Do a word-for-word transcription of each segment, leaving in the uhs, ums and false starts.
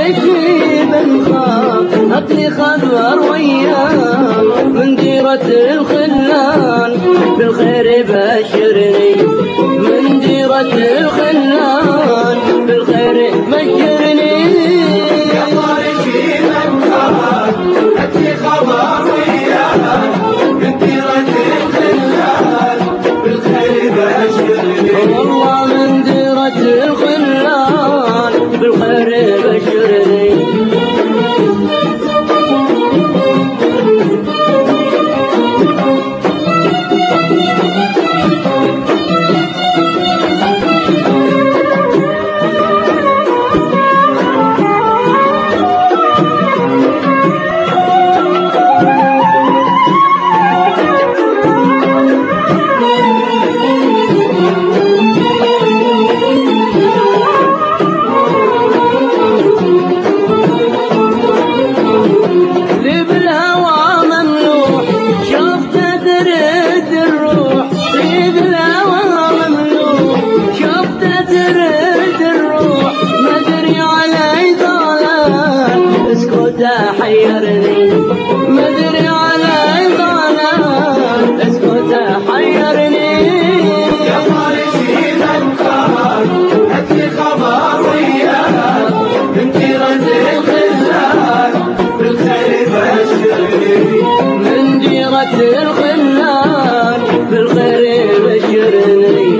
طارق بن خاف أعطني خبر وياه من ديرة الخلان بالخير بشرني من ديرة الخلان بالخير بشرني يا طارق بن خاف أعطني خبر وياه من ديرة الخلان بالخير بشرني والله من ديرة الخلان بالخير بشرني حيرني مدري على ضلال اسكت حيرني يا طارق بن خاف أعطني خبر وياه من ديرة الخلان بالخير بشرني من ديرة الخلان بالخير بشرني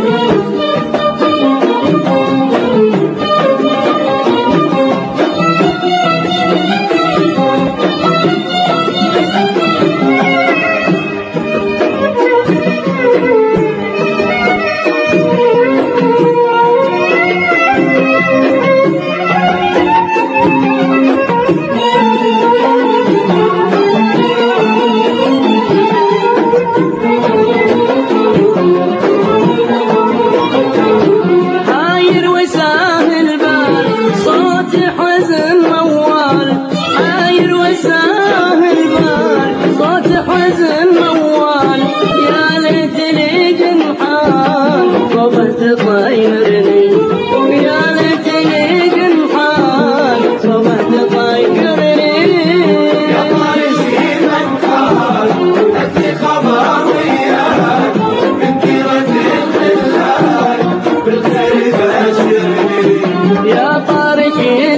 حزن موال يا ليتني جنحان صوبة تطيرني يا ليتني جنحان صوبة تطيرني يا طارق بن خاف أعطني خبر وياه من ديرة الخلان بالخير بشرني يا طارق